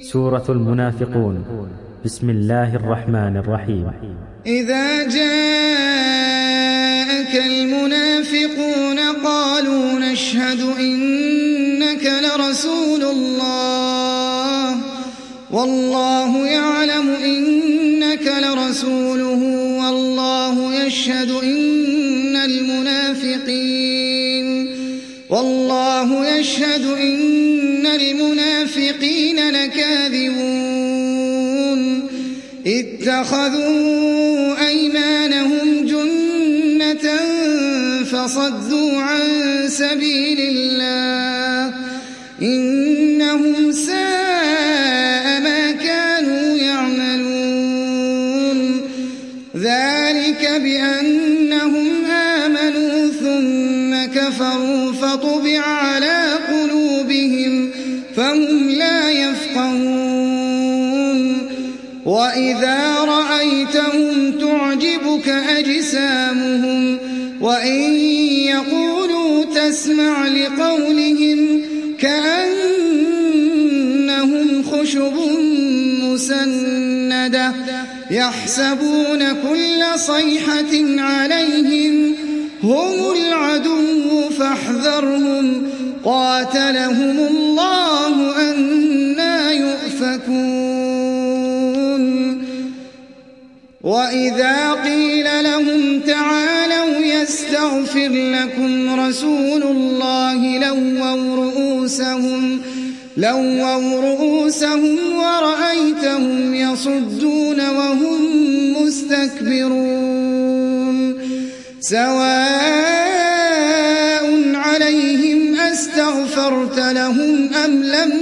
سورة المنافقون. بسم الله الرحمن الرحيم. إذا جاءك المنافقون قالوا نشهد إنك لرسول الله والله يعلم إنك لرسوله والله يشهد إن المنافقين لكاذبون اتخذوا أيمانهم جنة فصدوا عن سبيل الله إنهم ساء ما كانوا يعملون ذلك بأنهم آمنوا ثم كفروا فطبع على قلوبهم فهم لا يفقهون وإذا رأيتهم تعجبك أجسامهم وإن يقولوا تسمع لقولهم كأنهم خشب مسندة يحسبون كل صيحة عليهم هم العدو فاحذرهم قاتلهم الله أنى يؤفكون وإذا قيل لهم تعالوا يستغفر لكم رسول الله لووا رؤوسهم ورأيتهم يصدون وهم مستكبرون سواء عليهم أستغفرت لهم أم لم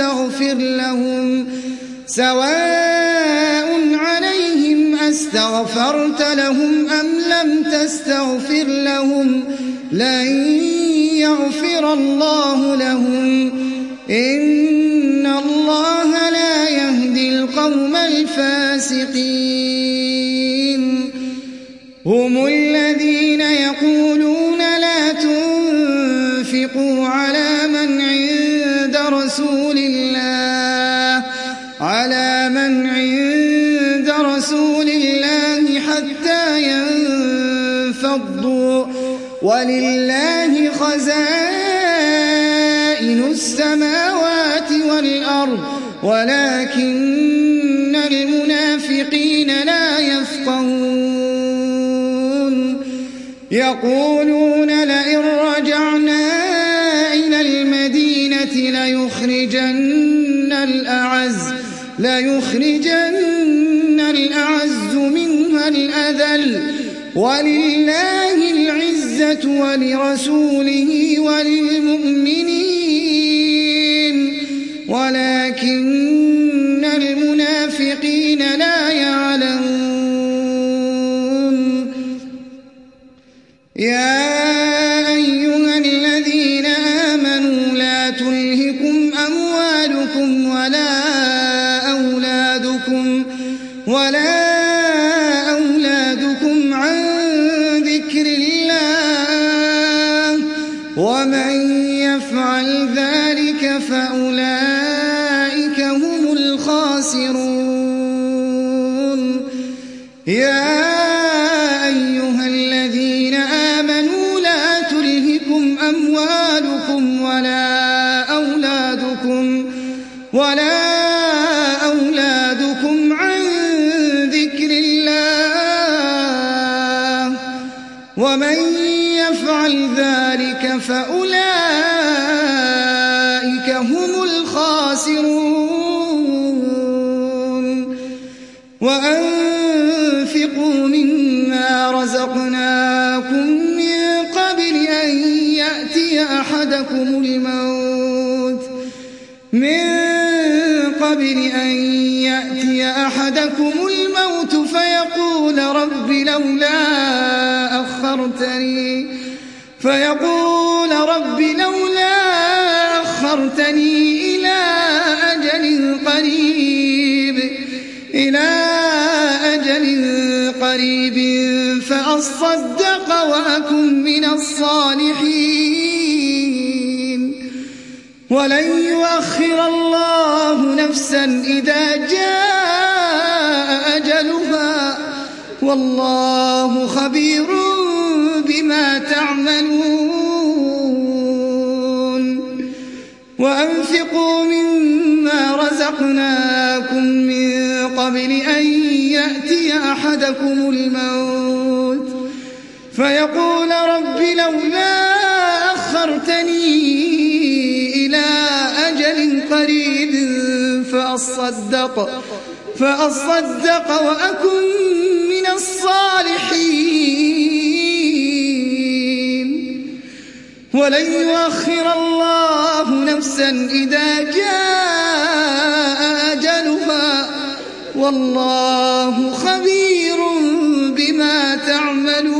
تستغفر لهم لن يغفر الله لهم إن الله لا يهدي القوم الفاسقين هم الذين يقولون لا تنفقوا على من عند رسول الله حتى ينفضوا ولله خزائن السماوات والأرض ولكن المنافقين لا يفقهون يقولون لئن رجعنا إلى المدينة ليخرجن الأعز منها الأذل ولله العزة ولرسوله وللمؤمنين ولكن المنافقين لا يعلمون يا أيها الذين آمنوا لا تلهكم أموالكم ولا أولادكم عن ذكر الله ومن يفعل ذلك فأولئك هم الخاسرون يا أيها الذين آمنوا لا تلهكم أموالكم ولا أولادكم عن ذكر الله ومن يفعل ذلك فأولئك هم الخاسرون وأنفقوا مما رزقناكم من قبل أن يأتي أحدكم الموت فيقول رب لولا أخرتني إلى أجل قريب فأصدق وأكن من الصالحين ولن يؤخر الله نفسا إذا جاء أجلها والله خبير بما تعملون وأنفقوا مما رزقناكم من قبل أن يأتي أحدكم الموت فيقول رب لولا أخرتني إلى أجل قريب فأصدق وأكن من الصالحين ولن يؤخر الله نفسا إذا جاء أجلها والله خبير بما تعملون